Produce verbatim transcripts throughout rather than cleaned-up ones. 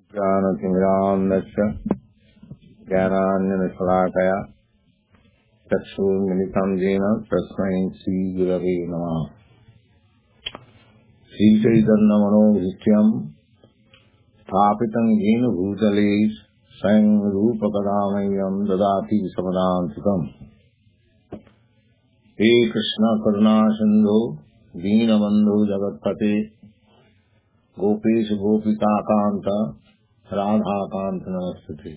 ज्ञानतिमिरान्धस्य ज्ञानाञ्जनशलाकया चक्षुर्मिलितं येन तस्मै श्रीगुरवे नमः। श्रीचैतन्यमनोभीष्टं स्थापितं येन भूतले स्वयं रूपकदा मह्यं ददाति समदान्तिकम्। हे कृष्ण करुणा सिन्धो दीनबन्धो जगत्पते गोपेश गोपिकान्त राधाकांत नमस्ते।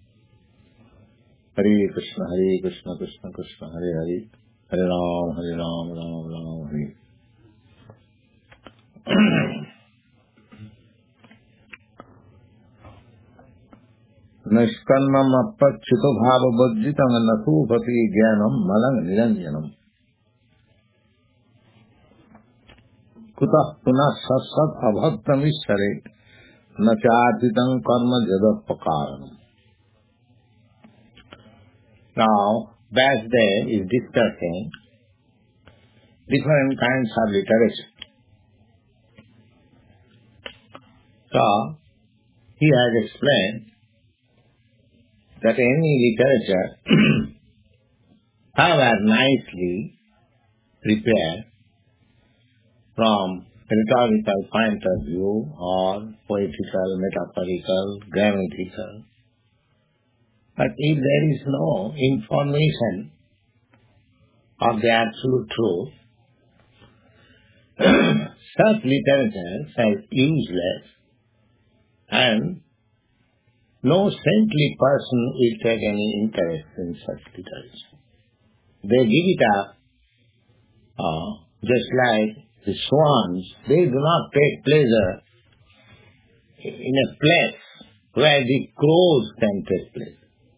हरे कृष्ण हरे कृष्ण कृष्ण कृष्ण हरे हरे, हरे राम हरे राम राम राम हरे। निष्कन्नम अपच्युत भाव बज्जितं नसूपति ज्ञानम मलं निरंजनम। कुतः पुनः सत्सत् अभक्तमीश्वरे न चार्जितं कर्म जगत्पकारणम्। Now, Vasudev is discussing different kinds of literature. So, he has explained that any literature, however nicely prepared from rhetorical point of view or poetical, metaphorical, grammatical, but if there is no information of the absolute truth, such literature is useless and no saintly person will take any interest in such literature. They give it up uh, just like the swans. They do not take pleasure in a place where the crows can take pleasure.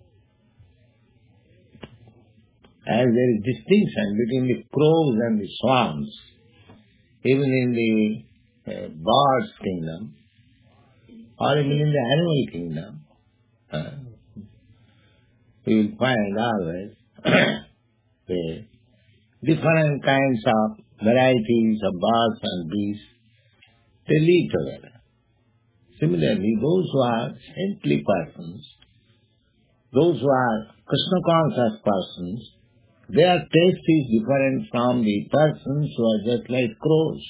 As there is distinction between the crows and the swans, even in the uh, birds' kingdom, or even in the animal kingdom, uh, you will find always the different kinds of varieties of birds and beasts, they live together. Similarly, those who are saintly persons, those who are Krishna-conscious persons, their taste is different from the persons who are just like crows.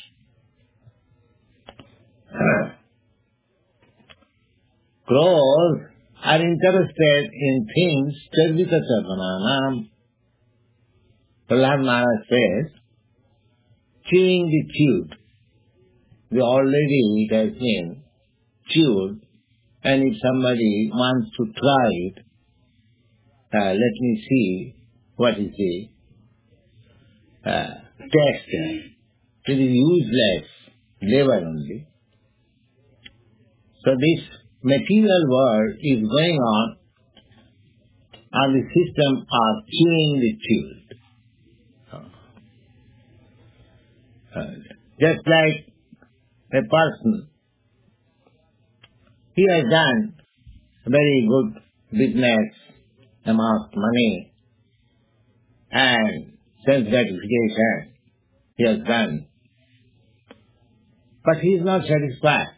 Crows are interested in things Charvita Charananam. Prahlad Maharaj says, chewing the chewed. We already it has been chewed, and if somebody wants to try it, uh, let me see what is the uh, taste. It is useless labor only. So this material world is going on on the system of chewing the chewed. Uh, just like a person, he has done very good business, amassed money, and self-gratification he has done. But he is not satisfied.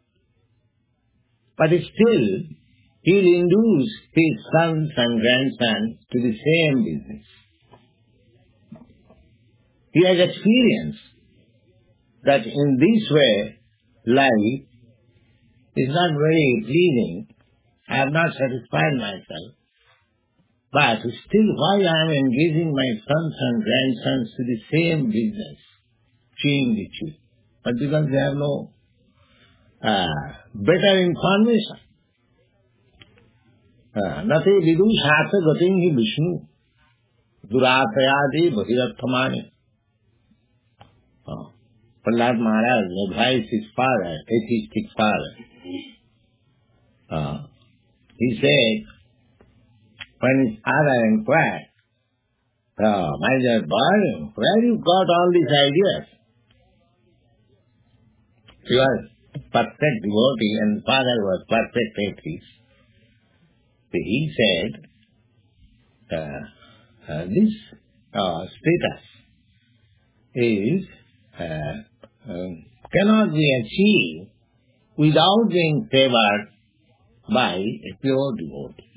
But still, he will induce his sons and grandsons to the same business. He has experienced that in this way, life is not very pleasing. I have not satisfied myself. But still, why I am engaging my sons and grandsons to the same business, chewing the chew? But because they have no uh, better information. Nate vidu shata gatin hi Vishnu duratayadi bhagirathamani. Prahlad Maharaj advised his father, atheistic father. Uh, he said, when his father inquired, oh, my dear boy, where you got all these ideas? He was perfect devotee and father was perfect atheist. So he said, uh, uh, this uh, status is uh, uh, cannot be achieved without being favored by a pure devotee.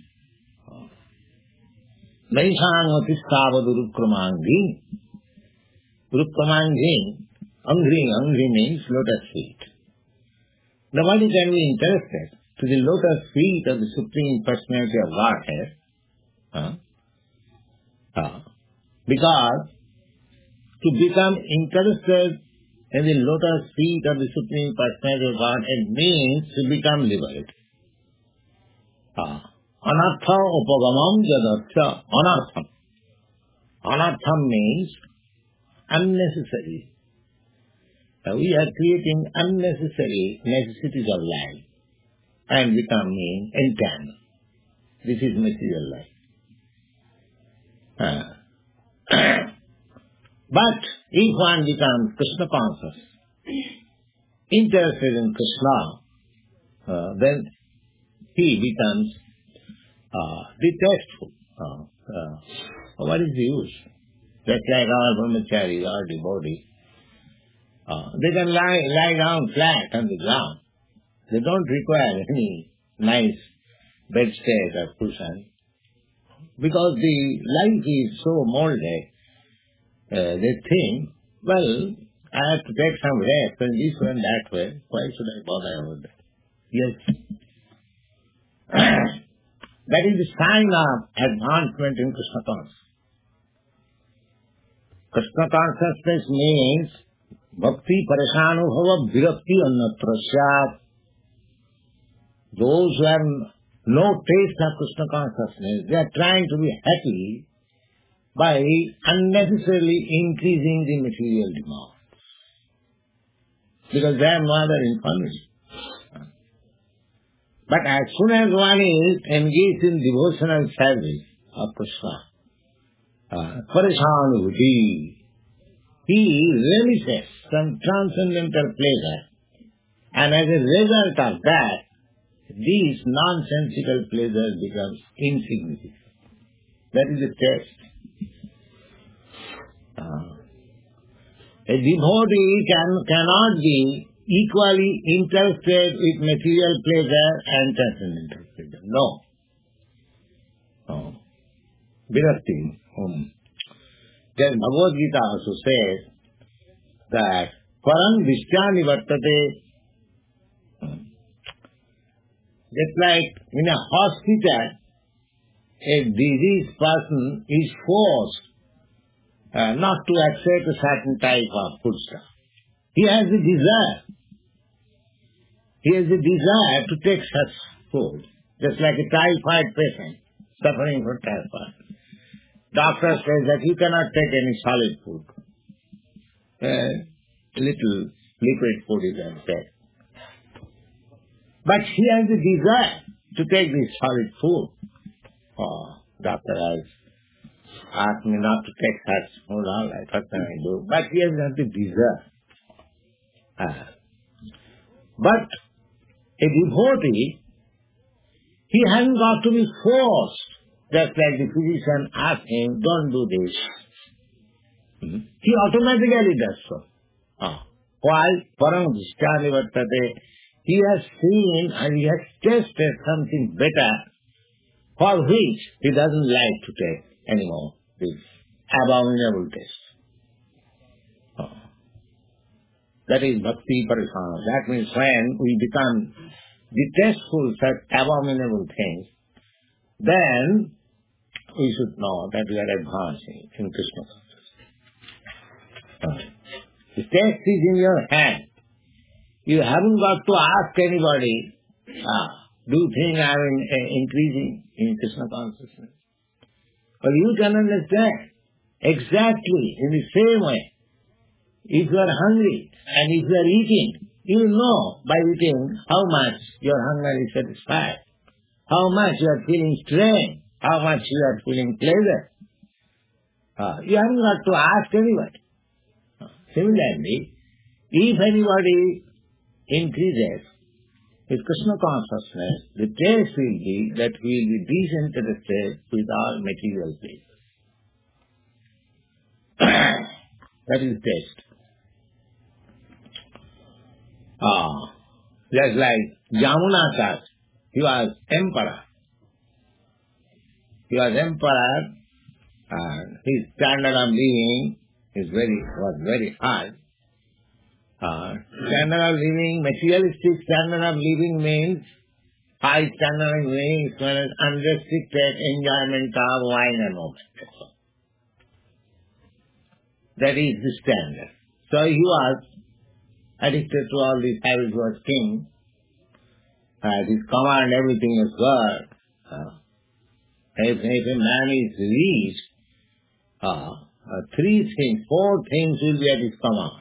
Naisangati savadu rukramangi. Rukramangi, angri, angri means lotus feet. Nobody can be interested to the lotus feet of the Supreme Personality of Godhead. Huh? Huh? Because to become interested in the lotus feet of the Supreme Personality of Godhead means to become liberated. Huh? Anartha upagamam jadartha anartham. Anartham means unnecessary. Uh, we are creating unnecessary necessities of life and becoming entangled. This is material life. Uh, but if one becomes Krishna conscious, interested in Krishna, uh, then he becomes uh, detestful. Uh, uh, what is the use? Just like our brahmacharis, our devotees, uh, they can lie, lie down flat on the ground. They don't require any nice bedstead or cushion. Because the life is so molded, uh, they think, well, I have to take some rest and this way and that way. Why should I bother about that? Yes. That is the sign of advancement in Krishna consciousness. Krishna consciousness means bhakti parishanubhava virakti annatrasya. Those who have no taste of Krishna consciousness, they are trying to be happy by unnecessarily increasing the material demands. Because they have no other information. But as soon as one is engaged in devotional service of Krishna, uh, parishanubhuti, he relishes some transcendental pleasure, and as a result of that, these nonsensical pleasures become insignificant. That is the test. Uh, a devotee can, cannot be equally interested with material pleasure and transcendental pleasure. No. No. Virakti. Um. Then Bhagavad Gita also says that Parang Vishyani Vartate. Just like in a hospital, a diseased person is forced uh, not to accept a certain type of foodstuff. He has a desire. He has a desire to take such food, just like a typhoid patient suffering from typhoid. Doctor says that you cannot take any solid food. A little liquid food you can take. But he has a desire to take this solid food. Oh, doctor has asked me not to take such food, all right, what can I do? But he has not the desire. Uh, but a devotee, he hasn't got to be forced, just like the physician asked him, don't do this. Hmm? He automatically does so. Uh, why? Parang Dhishyani Vartate. He has seen and he has tasted something better for which he doesn't like to take anymore this abominable taste. Oh. That is bhakti parishana. That means when we become detestful such abominable things, then we should know that we are advancing in Krishna consciousness. Oh. The taste is in your hand. You haven't got to ask anybody, ah, do you think I am in, uh, increasing in Krishna consciousness? But you can understand exactly in the same way. If you are hungry and if you are eating, you will know by eating how much your hunger is satisfied, how much you are feeling strain, how much you are feeling pleasure. Ah, you haven't got to ask anybody. Similarly, if anybody increases his Krishna consciousness, the taste will be that he will be disinterested with all material things. That is taste. Ah, just like Jamuna Tat, He was emperor. He was emperor, and his standard of living is very was very high. Uh, standard of living, materialistic standard of living means high standard of living is means unrestricted enjoyment of wine and woman. That is the standard. So he was addicted to all these habits. He was king. Uh, his command, everything is good. Uh, if, if a man is rich, uh, uh, three things, four things will be at his command.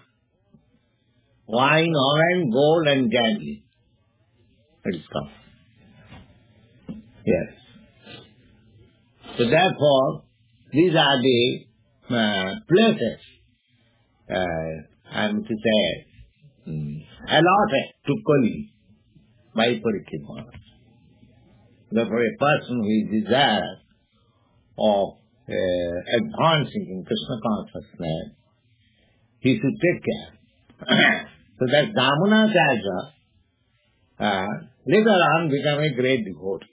Wine, oil, gold and gambling. That is command. Yes. So therefore, these are the uh, places, uh, I am to say, um, allotted to Kali by Parikshit Maharaj. Therefore, a person who is desirous of uh, advancing in Krishna consciousness, he should take care. So that Damanacharya uh, later on became a great devotee.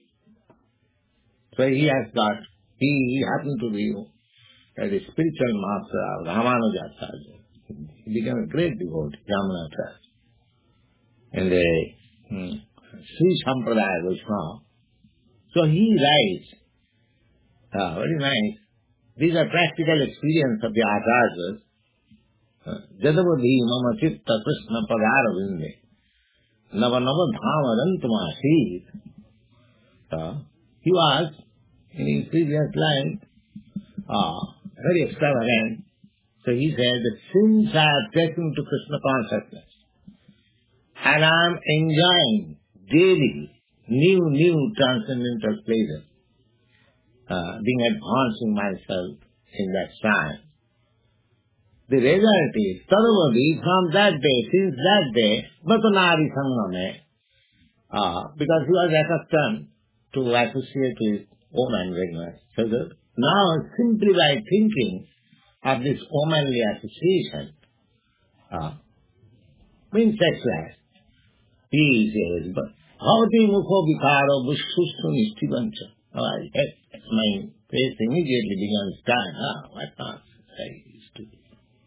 So he has got, he, he happened to be uh, the spiritual master of Ramanujacharya. He became a great devotee, Damanacharya. And the hmm, Sri Sampradaya Vaishnava. So he writes, uh, very nice, these are practical experience of the Acharyas. Jadavadhi mama chitta krishna padara vinde nava nava dhamarantamasi. Uh, he was, in his previous life, uh, very extravagant. So he said that since I have taken to Krishna consciousness and I am enjoying daily new, new transcendental pleasure, uh, being advancing myself in that side. The result is, Tadavadi, from that day, since that day, Batanari Sangame, uh, because he was accustomed to associate with woman very much. So that now, simply by thinking of this womanly association, uh, means sexualized, he says, but Bhavati Mukho Vikaro Bushushu Nishtivancha. My face immediately began to stand. Ah, what nonsense I used to do.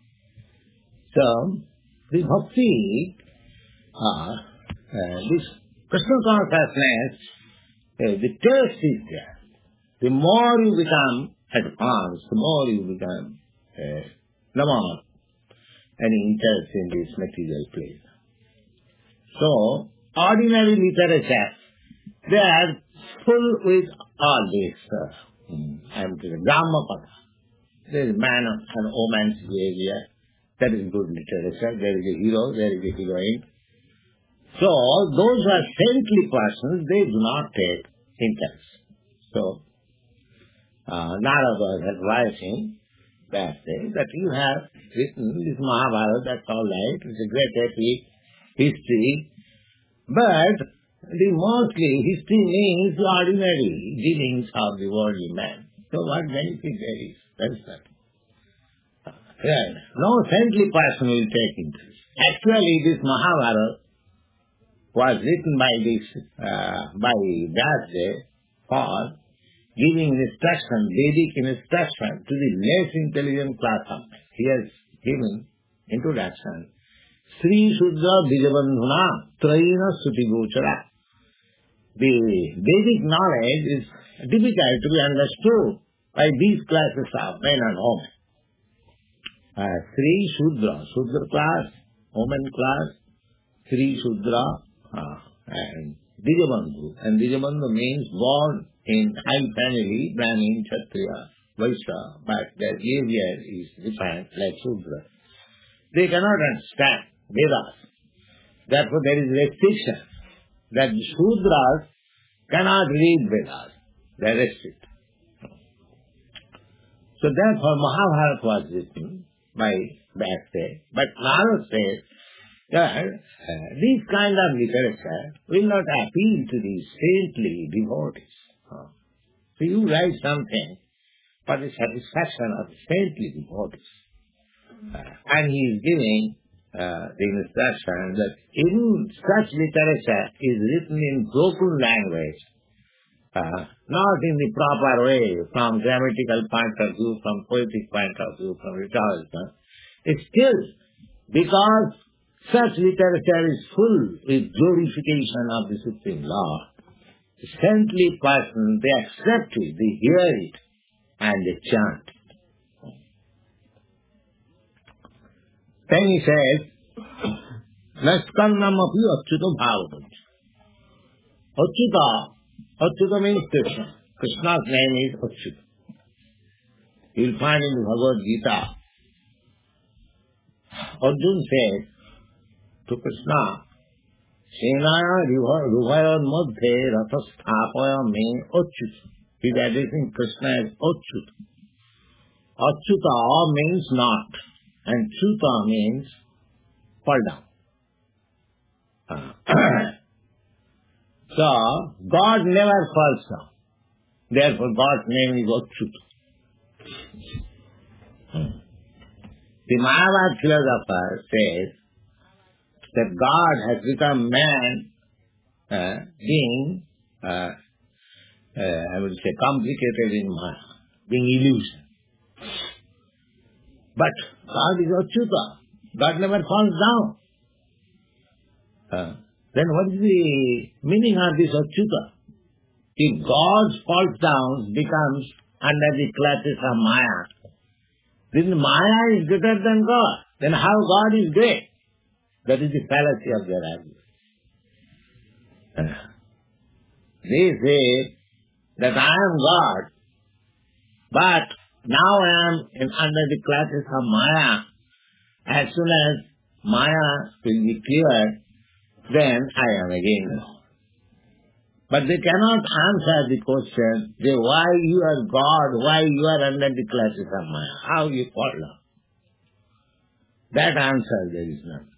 So, the bhakti, uh, uh, this Krishna consciousness, uh, the taste is there. The more you become advanced, the more you become uh, no more any interest in this material pleasure. So, ordinary literature, they are full with all this, uh, I am saying, Dhammapada. There is man and woman's behavior. That is good literature. There is a hero, there is a heroine. So, those who are saintly persons, they do not take interest. So, uh, Narada has writing that thing, that you have written this Mahabharata, that's all right, it's a great epic history, but the mostly history means the ordinary dealings of the worldly man. So what benefit there is? That's that. Right. No saintly person will take interest. Actually, this Mahabharata was written by this, uh, by Vyasdev for giving instruction, Vedic instruction to the less intelligent class of men. He has given introduction. Sri Sudra Bijabandhuna Trayina Sutigochara. The Vedic knowledge is difficult to be understood by these classes of men and women. Uh, Sri Shudra, Shudra class, woman class, Sri Shudra, uh, and Dijabandhu. And Dijabandhu means born in high family, Brahmin, Kshatriya, Vaishya, but their behavior is defined like Shudra. They cannot understand Vedas. Therefore there is restriction that Shudras cannot read Vedas. They are restricted. So therefore Mahabharata was written by Vyasdev. But Narada says that uh, this kind of literature will not appeal to the saintly devotees. Uh, so you write something for the satisfaction of the saintly devotees. Uh, and he is giving uh, the instruction that in such literature is written in broken language, uh, not in the proper way, from grammatical point of view, from poetic point of view, from rhetorical, it's still because such literature is full with glorification of the Supreme Lord. The saintly person, they accept it, they hear it, and they chant it. Then he says, Naskannam api achyuta bhavatancha. Achyuta, Achyuta means Krishna. Krishna's name is Achyuta. You'll find in the Bhagavad Gita, Arjuna says to Krishna, Senaya rubhayon madhye rathasthapaya me Achyuta. He's addressing Krishna as Achyuta. Achyuta means not, and Chuta means fall down. Uh, so, God never falls down. Therefore, God's name is Achyuta. Hmm. The Mayavad philosopher says that God has become man, uh, being, uh, uh, I would say, complicated in Maya, being illusion. But God is Achyuta. God never falls down. Uh, then what is the meaning of this Achyuta? If God falls down, becomes under the clutches of Maya, then Maya is greater than God. Then how God is great? That is the fallacy of their argument. Uh, they say that I am God, but now I am in, under the clutches of Maya. As soon as Maya will be cleared, then I am again. But they cannot answer the question, they, why you are God, why you are under the clutches of Maya, how you fall down. That answer there is none.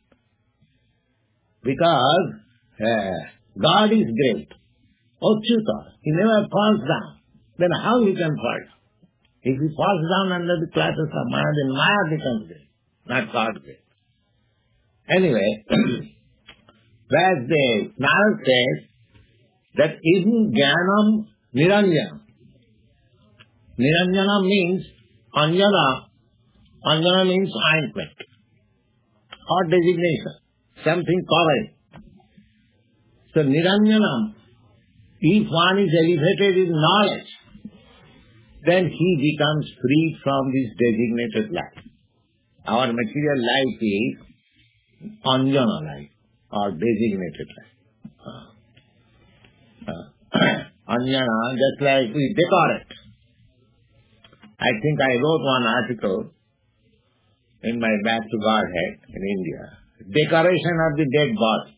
Because uh, God is great. Achyuta, He never falls down. Then how He can fall down? If He falls down under the clutches of Maya, then Maya becomes great, not God great. Anyway, whereas the Narad says that in Jnanam Niranjana. Niranjana means Anjana. Anjana means ointment or designation, something covering. So Niranjanam, if one is elevated in knowledge, then he becomes free from this designated life. Our material life is Anjana life or designated life. Uh, uh, Anjana, just like we decorate. I think I wrote one article in my Back to Godhead in India. Decoration of the dead body.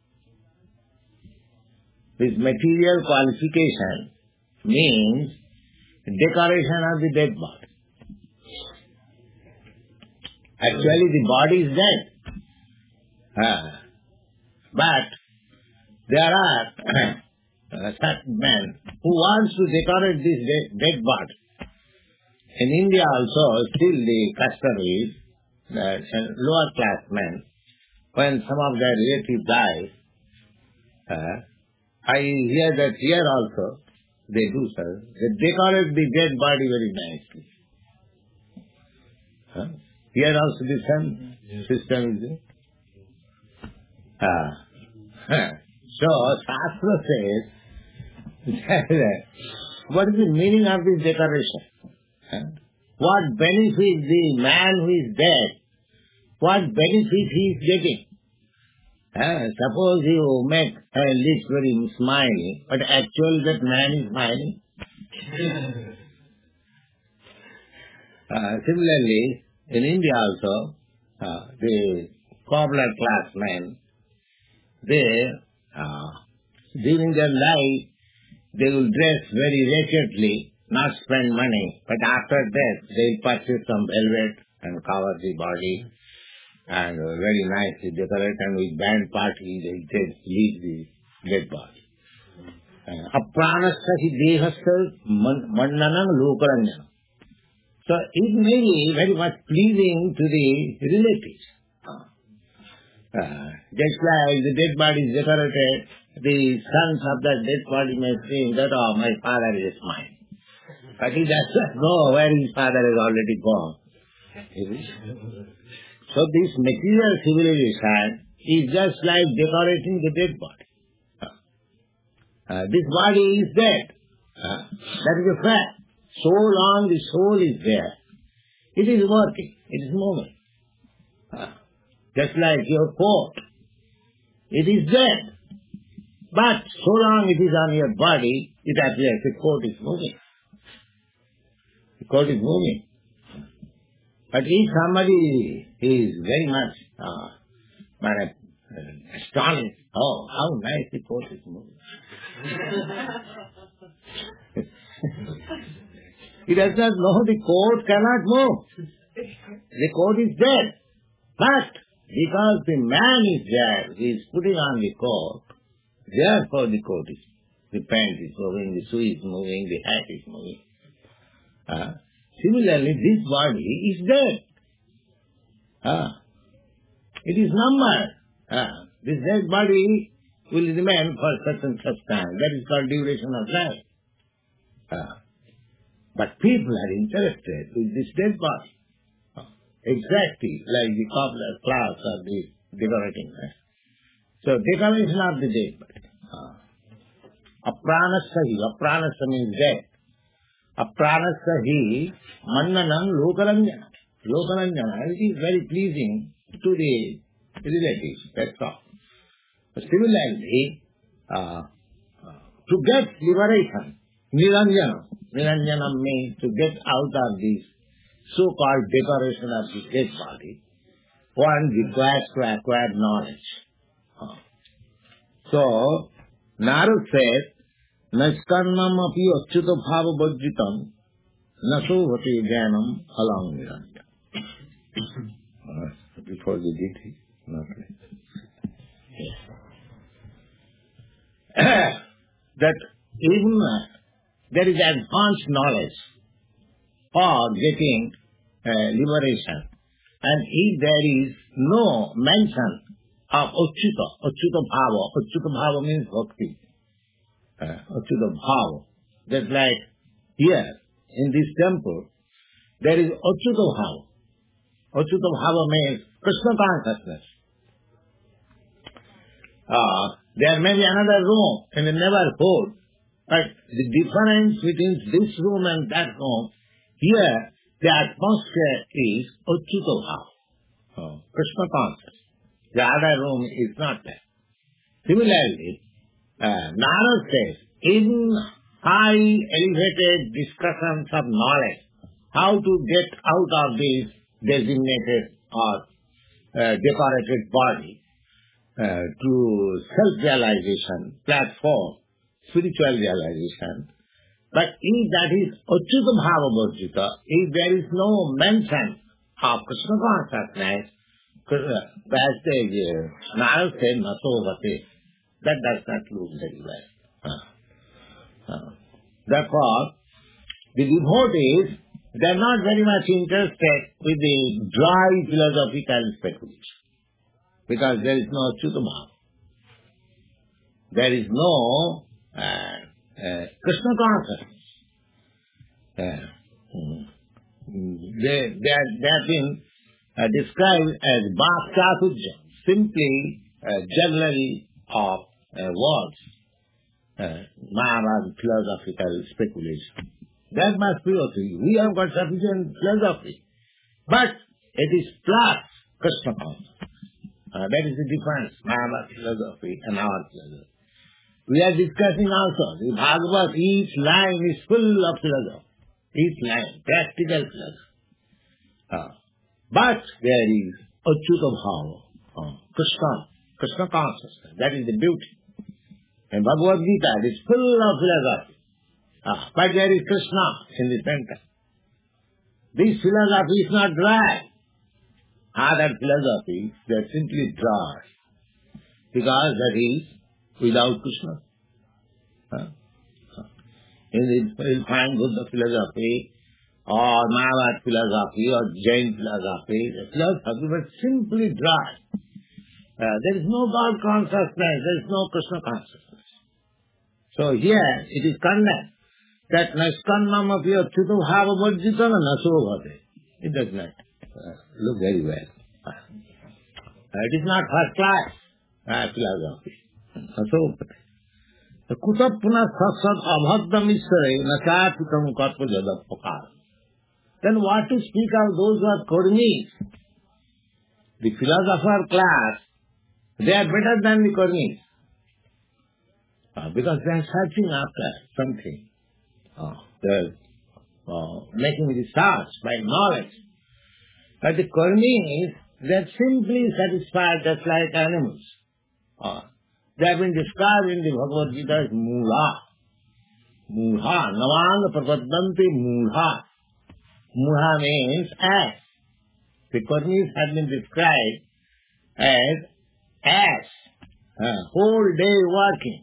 This material qualification means decoration of the dead body. Actually, the body is dead. Uh, but there are uh, certain men who wants to decorate this dead, dead body. In India also, still the custom is that lower class men, when some of their relatives die, uh, I hear that here also they do so. They decorate the dead body very nicely. Huh? Here also the same system is there. Uh, so, Shastra says, what is the meaning of this decoration? Huh? What benefit the man who is dead, what benefit he is getting? Uh, suppose you make a lips very smiley, but actually that man is smiling. uh, similarly, in India also, uh, the cobbler class men, they, uh, during their life, they will dress very wretchedly, not spend money, but after death, they will purchase some velvet and cover the body, and very nicely decorate, and with band party, they just leave the dead body. Apranasya hi dehasya mandanam lokaranjana. So it may be very much pleasing to the relatives. Uh, just like the dead body is decorated, the sons of that dead body may think that, oh, my father is mine. But he does not know where his father is already gone. So this material civilization is just like decorating the dead body. Uh, this body is dead. Uh, that is a fact. So long the soul is there, it is working, it is moving. Uh, just like your coat, it is dead. But so long it is on your body, it appears the coat is moving. The coat is moving. But if somebody is very much uh, but, uh, astonished, oh, how nice the coat is moving. He does not know the coat cannot move. The coat is dead. But because the man is there, he is putting on the coat, therefore the coat is, the pant is moving, the shoe is moving, the hat is moving. Uh, similarly, this body is dead. Uh, it is numbered. Uh, this dead body will remain for such and such time. That is called duration of life. Uh, but people are interested with this dead body. Uh, exactly like the cobbler class or the decorating. Uh. So decoration of the dead body. Uh, Apranasya hi. Apranasya means dead. Apranasya hi mannanam lokaranjana. Lokaranjana. It is very pleasing to the relatives. That's all. Similarly, uh, to get liberation, niranjana. Niranjana means to get out of this so-called decoration of the dead body, one requires to acquire knowledge. Uh. So, Narad says, Naskarnam api achyuta bhava bhajjitam naso vati jnanam alang niranja. Before the deity, not yes. That even uh, there is advanced knowledge for getting uh, liberation, and if there is no mention of achyuta, achyuta bhava, achyuta bhava means bhakti, uh, achyuta bhava, just like here in this temple, there is achyuta bhava. Achyuta bhava means Krishna consciousness. Uh, there may be another room in the neighborhood, but the difference between this room and that room, here the atmosphere is achyuta bhava, oh, Krishna consciousness. The other room is not there. Similarly, uh, Narad says, in high elevated discussions of knowledge, how to get out of this designated or uh, decorated body uh, to self-realization, platform, spiritual realization. But if that is achyuta bhava bhajjita, if there is no mention of Krishna consciousness, as the uh, Narad said, naso vate, that does not look very well. Uh, uh, therefore, the devotees, they are not very much interested with the dry philosophical speculation, because there is no achyuta bhava. There is no uh, uh, Krishna consciousness. Uh, they, they, are, they have been uh, described as bhakshatuja, simply uh, jugglery of uh, words, uh, Mahabharata philosophical speculation. That must be okay. We have got sufficient philosophy. But it is plus Krishna consciousness. Uh, that is the difference, Mahabharata philosophy and our philosophy. We are discussing also, the Bhagavad, each line is full of philosophy. Each line, practical philosophy. Uh, but there is achyuta bhava, uh, Krishna, Krishna consciousness. That is the beauty. And Bhagavad Gita is full of philosophy. Ah, but there is Krishna in the center. This philosophy is not dry. Other philosophy, they are simply dry. Because that is without Krishna. Huh? You will find Buddha philosophy or Mahabharata philosophy or Jain philosophy, the philosophy was simply dry. Uh, there is no God consciousness, there is no Krishna consciousness. So here it is condemned that naskannam api achyuto bhava varjitana naso bhate. It does not uh, look very well. Uh, it is not first class uh, philosophy. Naso bhate. The kuta puna satsat abhadam isare nachapitam karpa jadapakar. Then what to speak of those who are Kurmis? The philosopher class, they are better than the Kurmis. Uh, because they are searching after something. Uh, they are uh, making research by knowledge. But the Kurmis, they are simply satisfied just like animals. Uh, they have been described in the Bhagavad Gita as Mula. Mula. Navanga prapaddanti Mula. Mula means ass. The Kurmis have been described as ass. Uh, whole day working.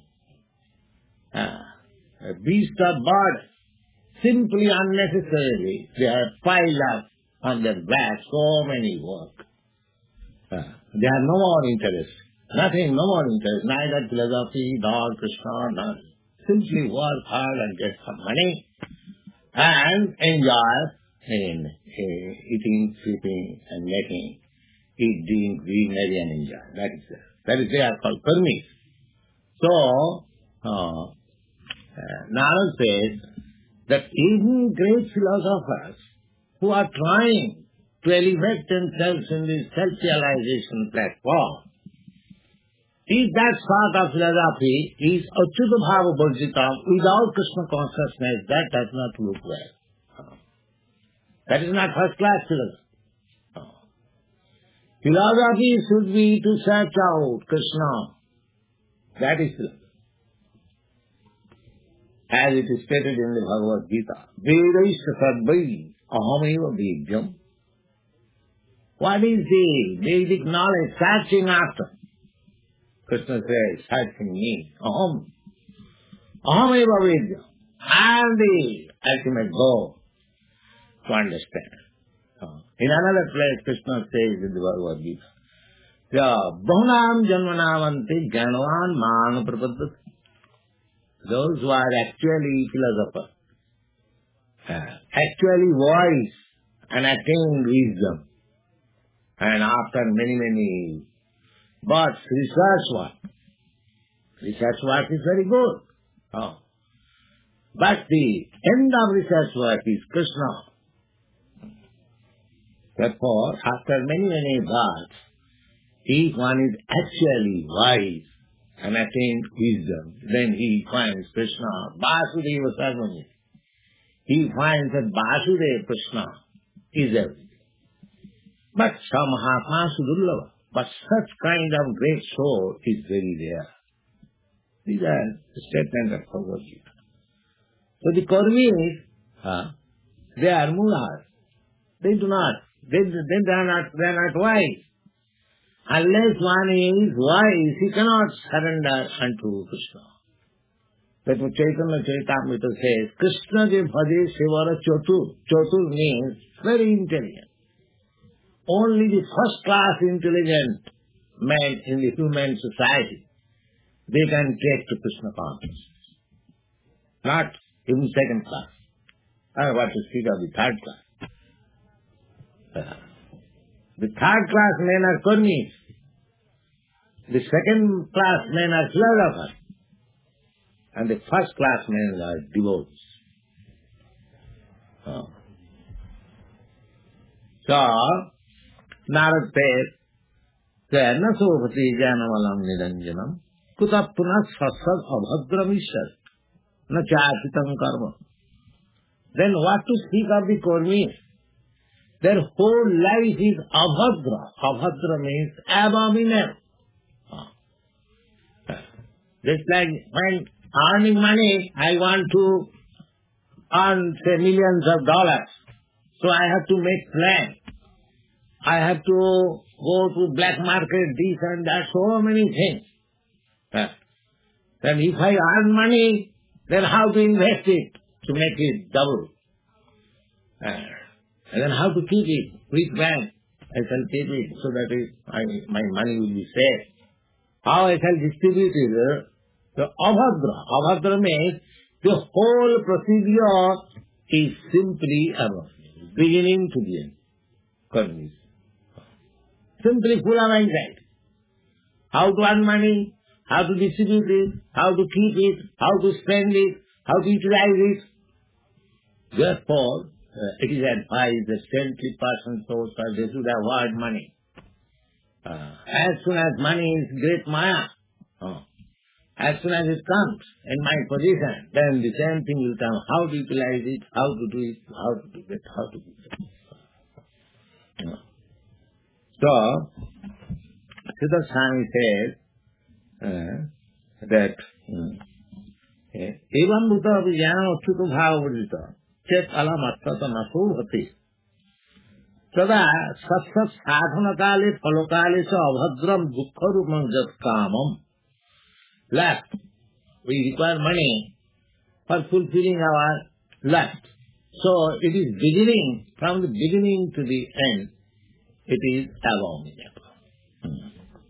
Uh, a beast of burden. Simply unnecessarily, they have piled up on their back so many work. Uh, they have no more interest. Nothing, no more interest. Neither philosophy, nor Krishna, nor simply work hard and get some money and enjoy in uh, eating, sleeping and making, eat, drink, be merry and enjoy. That is uh, that is they are called Kurmis. So, uh, uh, Narad says that even great philosophers who are trying to elevate themselves in this self-realization platform, if that sort of philosophy is achyuta bhava varjita without Krishna consciousness, that does not look well. That is not first-class philosophy. Philosophy should be to search out Krishna. That is philosophy. As it is stated in the Bhagavad Gita, Vedaisya sarvai ahameva vedyam. What is the Vedic knowledge searching after? Krishna says, searching me. Aham. Ahameva vedyam. I am the ultimate goal to understand. In another place, Krishna says in the Bhagavad Gita, Bahunam janmanavanti jnanavan man prapaddati. Those who are actually philosophers, uh, actually wise and attain wisdom, and after many, many births, research work. Research work is very good. Oh. But the end of research work is Krishna. Therefore, after many, many births, if one is actually wise and attained wisdom, then he finds Krishna, Vasudeva Sarvamiti. He finds that Vasudeva Krishna is everything. But Samahatma Sudurlava. But such kind of great soul is very rare. These are the statements of Bhagavad Gita. So the Kurmis, huh, they are mulas. They do not, they, they are not, they are not wise. Unless one is wise, he cannot surrender unto Krishna. That's what Chaitanya Charitamrita says, Krishna je bhaje sevara chotur. Chotur means very intelligent. Only the first class intelligent men in the human society, they can take to Krishna consciousness. Not even second class. I want to speak of the third class. Uh, the third class men are Kurmis. The second class men are philosophers. And the first class men are devotees. Oh. So, Narad says, Na sopati janavalam niranjanam kutapuna sasad abhadram ishar na chachitam karma. Then what to speak of the Kurmis? Their whole life is abhadra. Abhadra means abominable. Just like when earning money, I want to earn, say, millions of dollars. So I have to make plans. I have to go to black market, this and that, so many things. Uh, then if I earn money, then how to invest it to make it double? Uh, and then how to keep it? Which bank? I shall keep it so that it, I, my money will be safe. How I shall distribute it? The abhadra. Abhadra means the whole procedure is simply about beginning to the end. Karmis. Simply full of anxiety. How to earn money, how to distribute it, how to keep it, how to spend it, how to utilize it. Therefore, uh, it is advised that saintly persons also they should avoid money. Uh, as soon as money is great maya, uh, as soon as it comes in my possession, then the same thing will come. How to utilize it, how to do it, how to do it, how to do it. Uh, so, Siddhartha Swami says uh, that evam bhuta abhijnana achyuto bhava chet alam attata naso bhati tada satsat sadhana kale phalo kale sa abhadram dukkha rupam jat kamam. Lust. We require money for fulfilling our lust. So it is beginning, from the beginning to the end, it is abominable.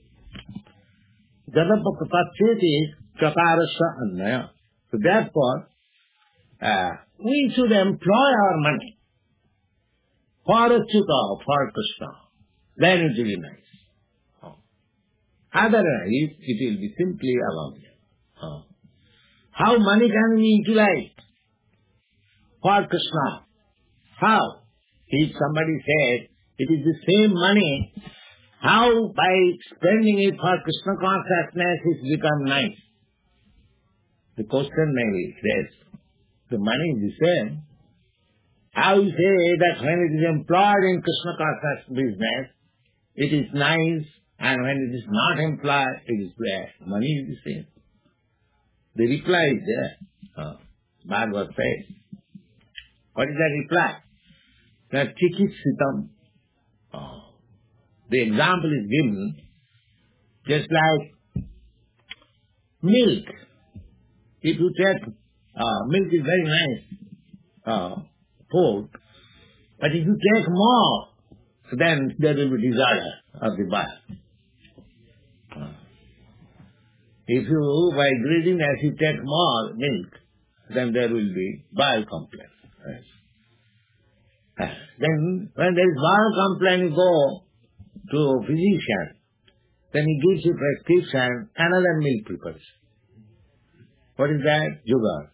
Jadapakapachet is chakarasya annaya. So therefore, uh, we should employ our money for Achyuta, for Krishna. Then it will be nice. Oh. Otherwise, it will be simply abominable. Oh. How money can be utilized for Krishna? How? If somebody says, it is the same money, how by spending it for Krishna consciousness it's become nice? The question may be this. The money is the same. How you say that when it is employed in Krishna consciousness business, it is nice, and when it is not employed, it is bad. Money is the same. The reply is there. Uh, Bhagavad says. What is the reply? That chikitsitam. Oh. The example is given just like milk. If you take, uh, milk is very nice uh, food, but if you take more, then there will be disorder of the bowel. Uh, if you, by greediness, you take more milk, then there will be bowel complaint. Yes. Uh, then when there is bowel complaint, you go to a physician, then he gives you prescription, another milk preparation. What is that? Jugaad.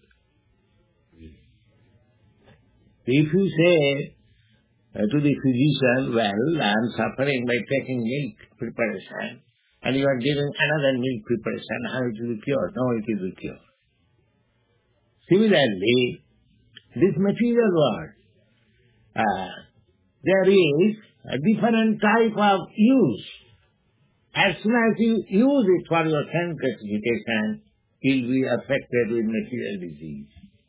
If you say uh, to the physician, well, I am suffering by taking milk preparation, and you are giving another milk preparation, how it will be cured? No, it will be cured. Similarly, this material world, uh, there is a different type of use. As soon as you use it for your sense gratification, you will be affected with material disease.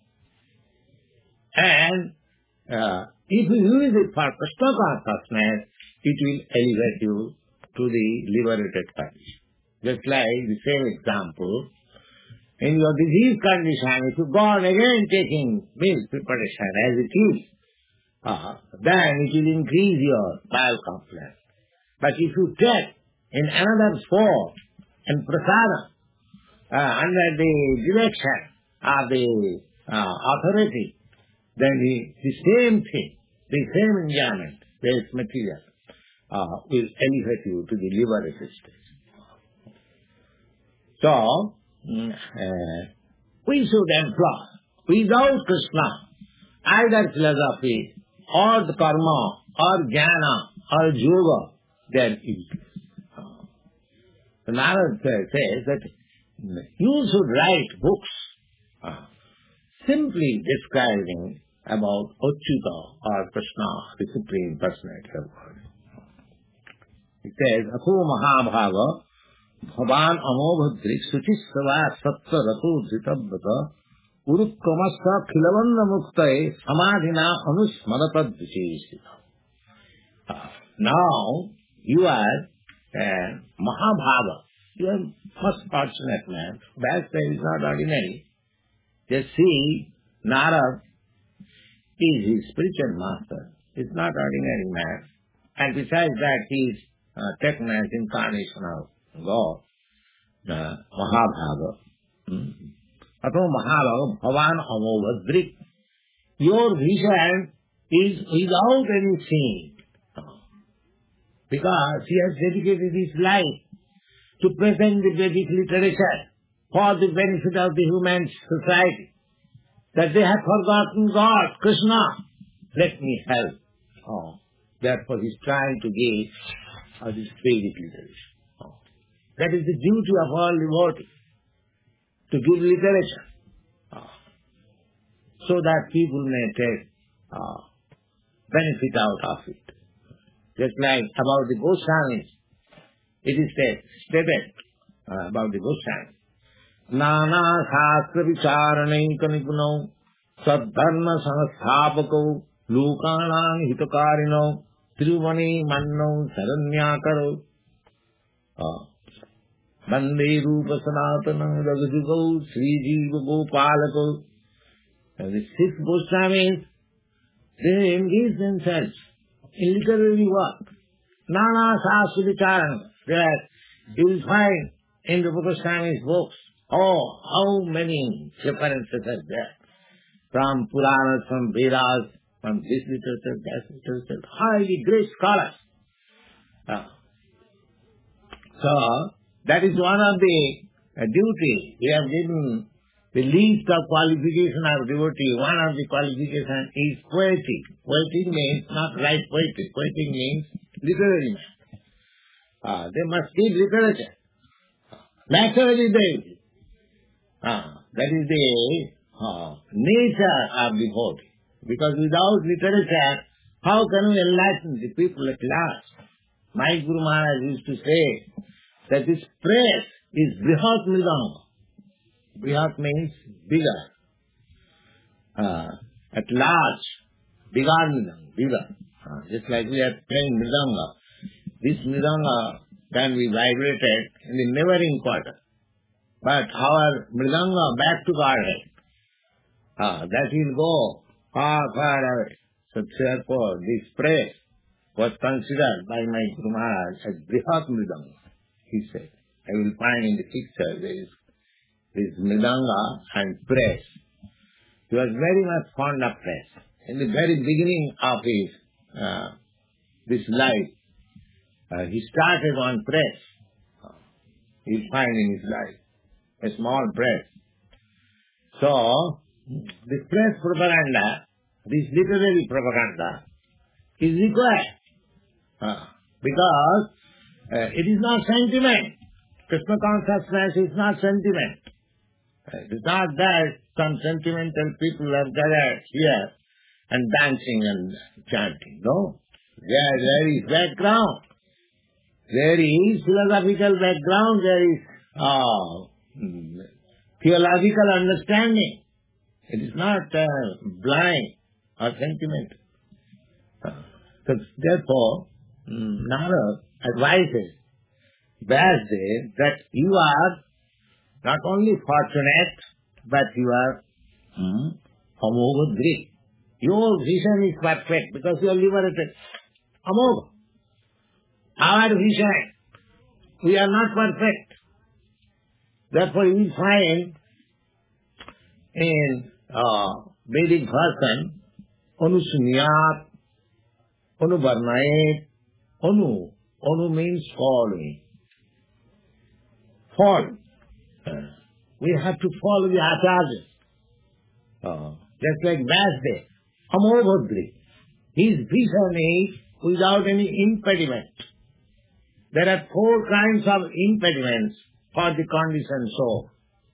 And uh, if you use it for Krishna consciousness, it will elevate you to the liberated condition. Just like the same example, in your disease condition, if you go on again taking milk preparation as it is, uh, then it will increase your bowel complaint. But if you take in another form, in prasada, uh, under the direction of the uh, authority, then the, the same thing, the same enjoyment, this material, uh, will elevate you to the liberated state. So, uh, we should employ, without Krishna, either philosophy, or the karma, or jnana, or yoga, they are useless. So Narad says that you should write books uh, simply describing about Achyuta or Krishna, the Supreme Personality of God. He says, Atho Mahabhava Bhavan Amobhadrik Suchisava Sattva Rato Dhitabrata Urukkamasa Khilavanna Muktae Samadhina Anusmaratad Visheshita. Now you are uh, Mahabhava. You are first fortunate man. That is not ordinary. Just see, Narad is his spiritual master. He is not ordinary man. And besides that, he is uh, taken as incarnation of God, uh, Mahabhaga. Mm-hmm. Ato Mahabhaga, Bhavan Amovadrik. Your vision is without any sin. Because he has dedicated his life to present the Vedic literature for the benefit of the human society. That they have forgotten God, Krishna. Let me help. Oh. Therefore he is trying to give uh, this Vedic literature. Oh. That is the duty of all devotees, to give literature. Oh. So that people may take uh, benefit out of it. Just like about the Goswamis, it is said, stated uh, about the Goswamis. Nana Shastra Vicharanenka Nipuno Sadharma Sanasthapako Lukanang Hitakarino Tiruvani Manno Saranyakaro Bande Rupa Sanatana Raghugo Sri Jiva Gopalako. The six Goswamis, they engage themselves in literary work. Nana Shastra Vicharana. That you will find in the Goswami's books, oh, how many references are there. From Puranas, from Vedas, from this literature, that literature, highly great scholars. Uh, so, that is one of the uh, duties we have given. The least of qualification of devotee, one of the qualifications is poetic. Poetic means not right poetic. Poetic means literary man. Uh, they must keep literature. Naturally they will. Uh, that is the uh, nature of the devotee. Because without literature, how can we enlighten the people at last? My Guru Maharaj used to say that this press is Brihat Mridanga. Brihat means bigger. Uh, at large, bigger Mridanga, bigger. Uh, just like we are playing Mridanga. This Mridanga can be vibrated in the neighboring quarter. But our Mridanga back to Godhead, uh, that will go far, far away. So therefore, this praise was considered by my Guru Maharaj as Brihat Mridanga. He said, I will find in the picture there is this Mridanga and praise. He was very much fond of praise. In the very beginning of his uh, this life, uh, he started on praise. He find in his life a small praise. So, this praise propaganda, this literary propaganda, is required uh, because uh, it is not sentiment. Krishna consciousness is not sentiment. It is not that some sentimental people are gathered here and dancing and chanting. No. There, there is background. There is philosophical background. There is uh, theological understanding. It is not uh, blind or sentimental. Uh, so therefore, um, Narad advises Vyasdev that you are not only fortunate, but you are um, Amogha great. Your vision is perfect because you are liberated. Amogha. Our vision, we are not perfect. Therefore you will find in uh, Vedic version, Anusunyat, Anuvarnayet, Anu. Anu means following. Follow. Uh, we have to follow the acharyas. Uh, just like Vyasdev, Amogha. His vision is without any impediment. There are four kinds of impediments for the conditioned soul.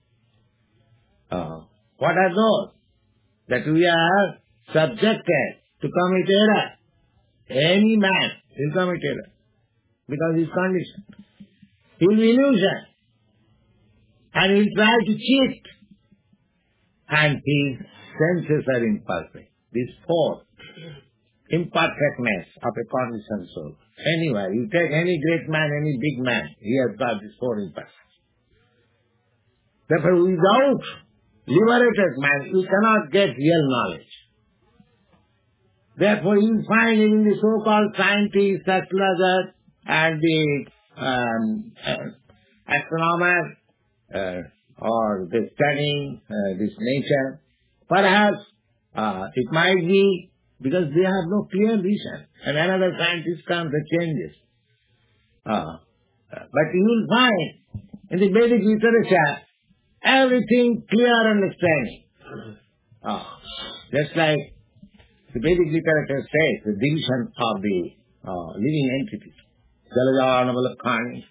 Uh, what are those? That we are subjected to commit error. Any man will commit error because he is conditioned. He will be illusion and he will try to cheat, and his senses are imperfect. These four imperfectness of a conditioned soul. Anywhere, you take any great man, any big man, he has got these four imperfections. Therefore, without liberated man, you cannot get real knowledge. Therefore you will find even the so-called scientists, astrologers, and the um, uh, astronomers, uh, or the studying uh, this nature, perhaps uh, it might be because they have no clear vision, and another scientist comes and changes. Uh, but you will find in the Vedic literature everything clear understanding. Uh, just like the Vedic literature says, the division of the uh, living entities. Jalajanavalakkhani.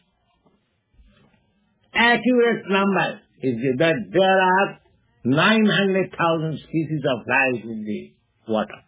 Accurate number is that there are nine hundred thousand species of life in the water.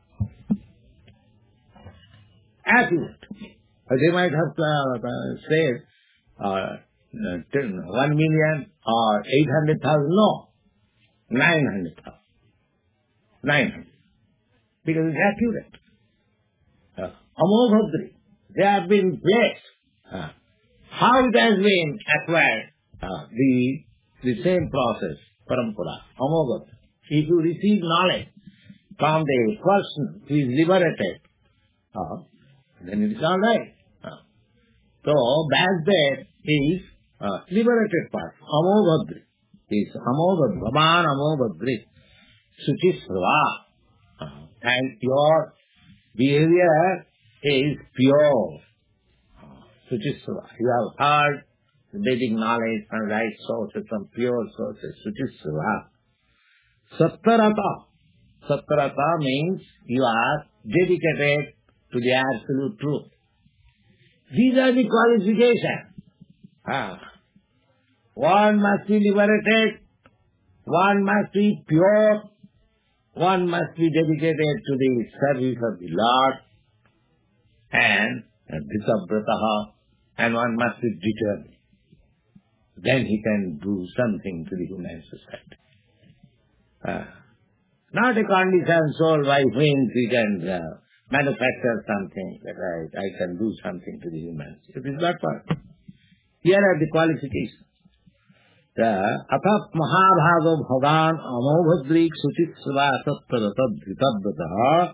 Accurate. But they might have uh, uh, said uh, ten, one million or eight hundred thousand. No. Nine hundred thousand. Nine hundred. Because it's accurate. Uh, Amobhadri. They have been placed. Uh, how it has been acquired? Uh, the the same process, parampara, Amobhadri. If you receive knowledge from the person who is liberated, uh, then it is all right. Uh, so, Vasudev is uh, liberated part. Amobhadri is Amobhadri, Bhavan Amobhadri, Suchisrava. Uh, and your behavior is pure. Suchisrava. You have heard the Vedic knowledge from right sources, from pure sources. Suchisrava. Sattarata. Sattarata means you are dedicated to the absolute truth. These are the qualifications. Ah. One must be liberated, one must be pure, one must be dedicated to the service of the Lord, and Dhitabrataha, and one must be determined. Then he can do something to the human society. Ah. Not a condition soul by which he can uh, manufacture something, that I, I can do something to the humans. It is not possible. Here are the qualifications. The Atap Mahabhago Bhagan Amobhadrik Suchitsva Sattvadatadhitabrataha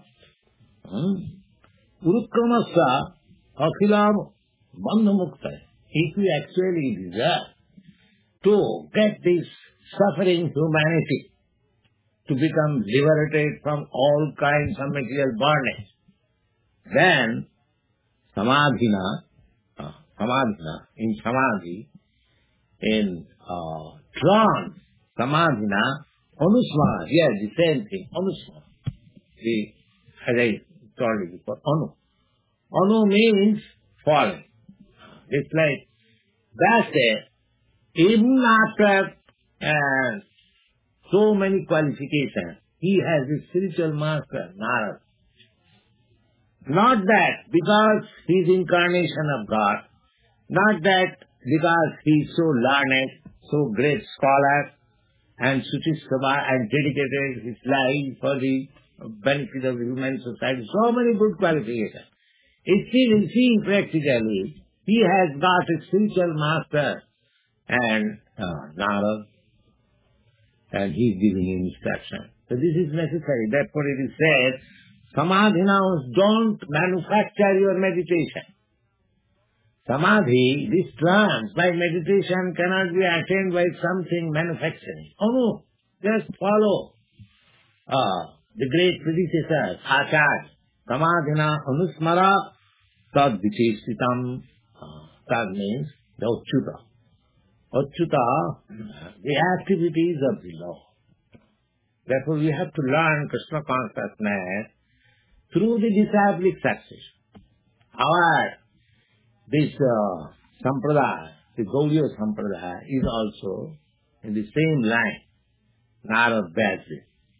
Urukramasa Akhilam Bandhamukta. If we actually desire to get this suffering humanity to become liberated from all kinds of material bondage, then Samadhina, uh, Samadhina, in Samadhi, in uh, trance, Samadhina, Anusmara, yes, the same thing, Anusmara. The, as I told you before, Anu. Anu means falling. It's like, that's it. Even after uh, so many qualifications, he has a spiritual master, Narada. Not that because he is incarnation of God, not that because he is so learned, so great scholar, and Suchisrava, and dedicated his life for the benefit of the human society, so many good qualifications. Still, you see, practically, he has got a spiritual master, and uh, Narada, and he is giving him instruction. So this is necessary. Therefore it is said, Samadhinas, don't manufacture your meditation. Samadhi, this trance by meditation cannot be attained by something manufacturing. Oh no, just follow uh, the great predecessors, Acharya. Samadhina anusmara tad vichestitam. Uh, tad means the Achyuta. Achyuta, the activities of the law. Therefore we have to learn Krishna consciousness through the disciplic succession. However, this uh, Sampradaya, the Gaudiya Sampradaya, is also in the same line, Narada Vasudev.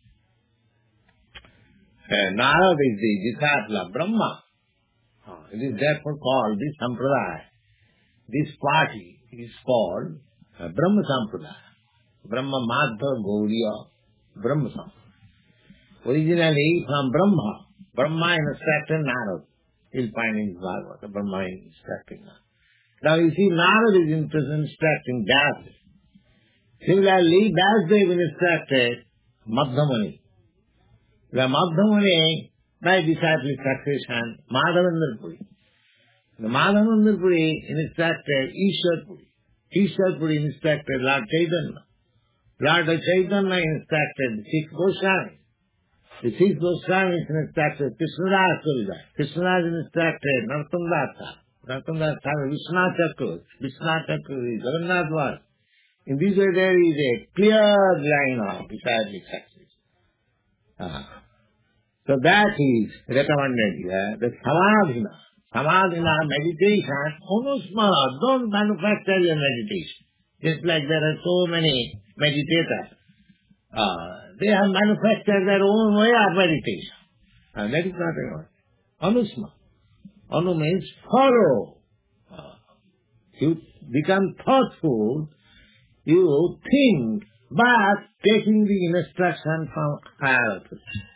Uh, Narada is the disciple of Brahma. Uh, it is therefore called this Sampradaya. This party is called uh, Brahma Sampradaya. Brahma Madhva Gaudiya Brahma Sampradaya. Originally from Brahma. Brahma instructed Narada. You'll find in Bhagavata, Brahma instructing Narada. Now you see, Narada is instructing Vasudev. Similarly, Vasudev instructed Madhyamani. The Madhyamani by disciplic succession, Madhavendra Puri. The Madhavendra Puri instructed Ishwar Puri. Ishwar Puri instructed Lord Chaitanya. Lord Chaitanya instructed the six Goswamis. The six Goswamis instructed Krishnadas Kaviraj. Krishnadas instructed Narottam Das. Narottam Das Vishwanath Chakravarti. Vishwanath Chakravarti, Jagannath Das. In this way there is a clear line of disciplic success. Ah. So that is recommended here, the Samadhina. Samadhina meditation, Anusmara, don't manufacture your meditation. Just like there are so many meditators. Uh, they have manufactured their own way of meditation. And that is not enough. Anusmara. Anu means follow. Uh, you become thoughtful, you think, but taking the instruction from higher authority.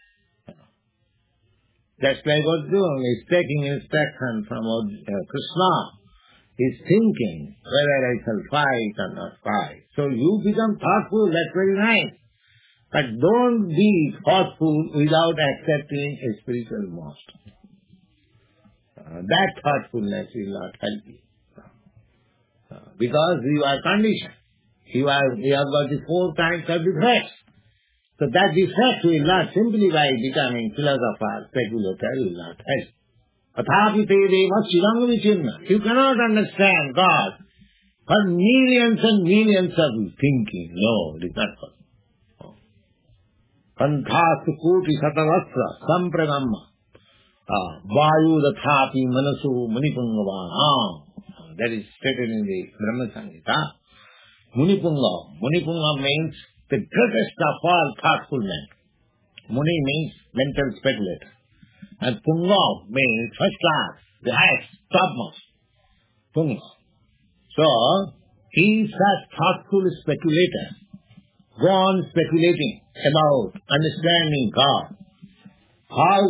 That's like what doing is taking instruction from uh, Krishna. He's thinking whether I shall fight or not fight. So you become thoughtful, that's very nice. But don't be thoughtful without accepting a spiritual master. Uh, that thoughtfulness will not help you. Uh, because you are conditioned. You, are, you have got the four kinds of defects. So that defect will not, simply by becoming philosopher, speculator, will not help. Athapi te deva chidam vichinna. You cannot understand God for millions and millions of thinking. No, it is not possible. Panthastu koti satavasra sampradamma. Vayu dathapi manasu munipungavana. That is stated in the Brahma Samhita. Munipunga. Munipunga means the greatest of all thoughtful men. Muni means mental speculator. And Punga means first class, the highest, topmost. Punga. So, he is such thoughtful speculator. Go on speculating about understanding God. How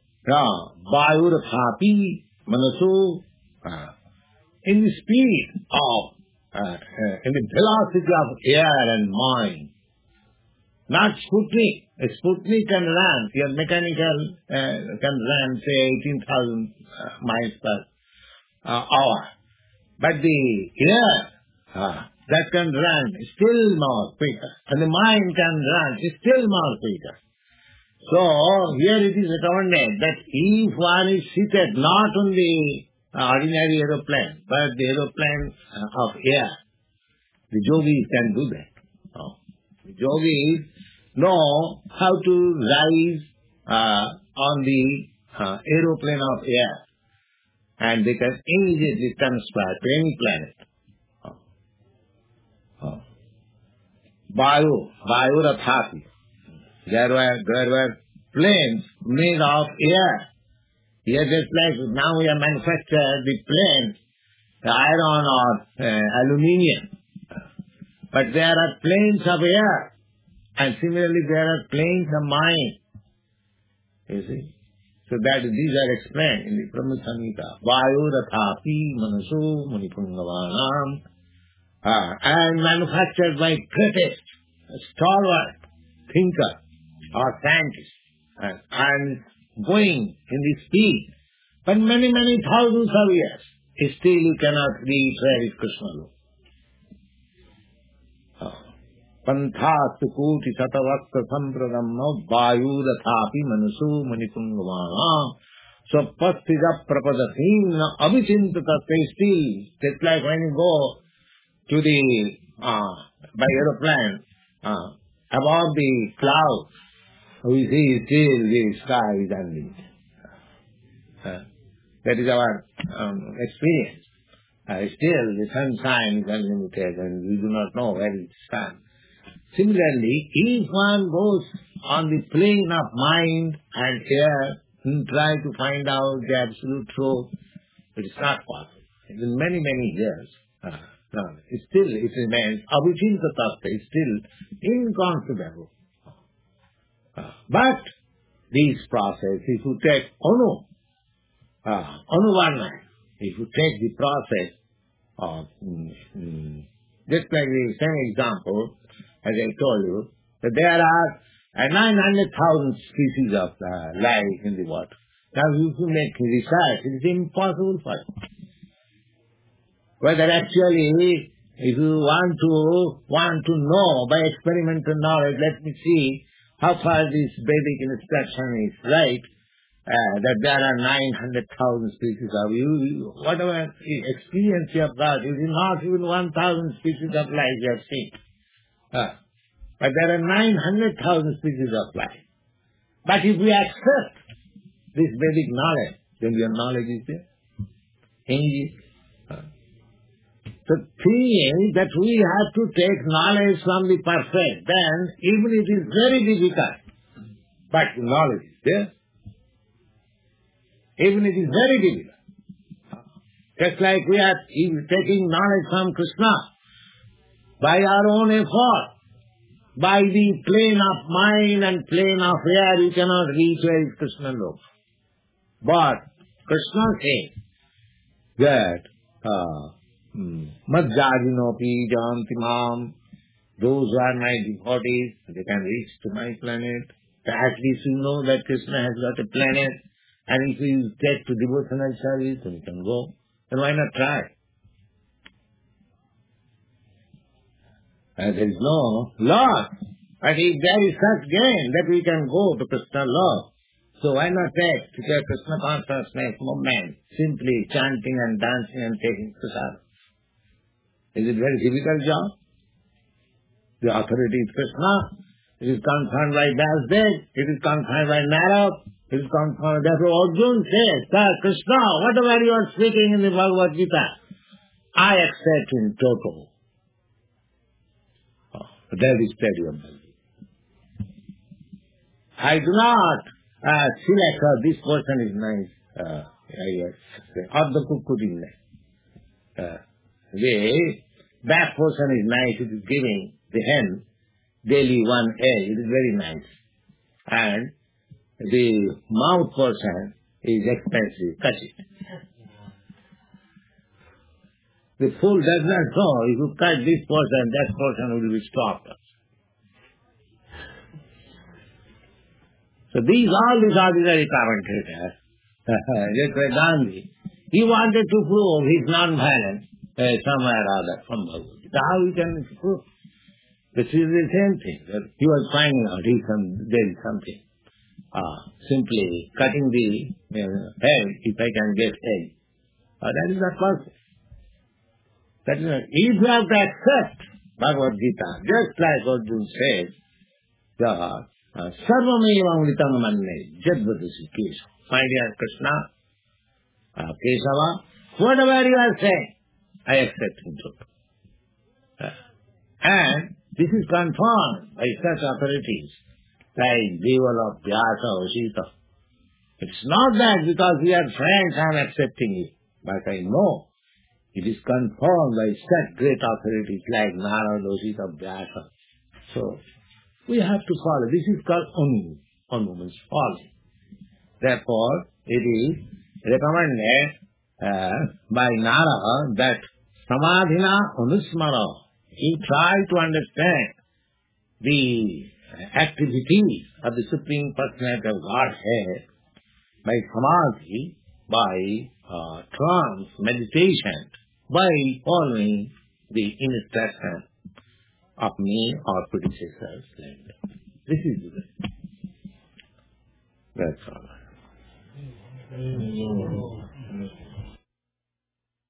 Vayurathapi Manasu, uh, in the speed of, uh, uh, in the velocity of air and mind. Not Sputnik. A Sputnik can run, your mechanical uh, can run, say, eighteen thousand uh, miles per uh, hour. But the air, uh, that can run still more quicker. And the mind can run still more quicker. So, here it is recommended that if one is seated not on the uh, ordinary aeroplane, but the aeroplane uh, of air, the yogis can do that. Oh. The yogis know how to rise uh, on the uh, aeroplane of air, and they can immediately transfer to any planet. Oh. Oh. Vayu, Vayurathapi. There were, there were planes made of air. Here just like now we have manufactured the planes, the iron or uh, aluminium. But there are planes of air. And similarly there are planes of mind. You see? So that these are explained in the Brahma Samhita. Vayurathapi manasu munipungavanam. Uh, and manufactured by greatest stalwart thinker or scientist. Uh, and going in the speed. But many, many thousands of years, still you cannot reach where is Krishna Lok. Panthastu koti satavakta sampradamma vayudathapi manasu manipungavana. So pastija prapadasina abhicintata, still, just like when you go to the, uh, by aeroplane, uh, above the clouds, we see still the sky is unlimited. Uh, that is our um, experience. Uh, still the sunshine is unlimited and we do not know where it stands. Similarly, if one goes on the plane of mind and air and try to find out the absolute truth, it is not possible. In many, many years, uh, no, it still it remains avichinta tattva, is still inconceivable. Uh, but this process, if you take anu, uh, anuvarna, if you take the process of, mm, mm, just like the same example, as I told you, that there are and nine hundred thousand species of uh, life in the water. Now if you make research, it is impossible for you. Whether actually, if you want to want to know by experimental knowledge, let me see how far this Vedic instruction is right, uh, that there are nine hundred thousand species of you, you, whatever experience you have got, it is not even one thousand species of life you have seen. Uh, but there are nine hundred thousand species of life. But if we accept this Vedic knowledge, then your knowledge is there. Immediate. Uh, The thing is that we have to take knowledge from the perfect. Then even it is very difficult, but knowledge is there. Even it is very difficult. Just like we are taking knowledge from Krishna by our own effort, by the plane of mind and plane of air, you cannot reach where is Krishna looks. But Krishna says that uh, Madhyadinopi janti mam, those who are my devotees, they can reach to my planet. At least you know that Krishna has got a planet, and if you take to devotional service, then you can go. Then why not try? And there is no loss. But if there is such gain that we can go to Krishna love, so why not take to the Krishna consciousness movement, simply chanting and dancing and taking prasad? Is it a very difficult job? The authority is Krishna. It is confirmed by Vyasdev. It is confirmed by Narad. It is confirmed. Therefore Arjuna says, Sir, Krishna, whatever you are speaking in the Bhagavad Gita, I accept in total. Oh, that is steady. I do not uh, select, oh, this person is nice. Uh, yes, or the cooking. Uh, the that person is nice, it is giving the hen daily one egg, it is very nice. And the mouth person is expensive, cut it. The fool does not know, if you cut this person, that person will be stopped. So these, all these ordinary commentators, just like Gandhi, he wanted to prove his non-violence uh, somewhere or other from Bhagavad Gita. How he can prove? This is the same thing. That he was finding out he some, there is something. Uh, simply cutting the uh, head, if I can get head. Uh, that is not possible. That is not, if you have to accept Bhagavad Gita, just like Arjuna says, the Sarvameva Amritam Manne, Jadvadusi Kesava. My dear Krishna, uh, Kesava, whatever you are saying, I accept in truth. Uh, and this is confirmed by such authorities like Devala, Vyasa, Oshita. It's not that because we are friends I am accepting it, but I know it is confirmed by such great authorities like Narada, Oshita, Vyasa. So, we have to follow. This is called Anu. Anu means following. Therefore, it is recommended uh, by Narada that Samadhina Anusmara. He tried to understand the activities of the Supreme Personality of Godhead by Samadhi, by uh, trance, meditation, by following the instruction of me or predecessors. This is the way. That's all.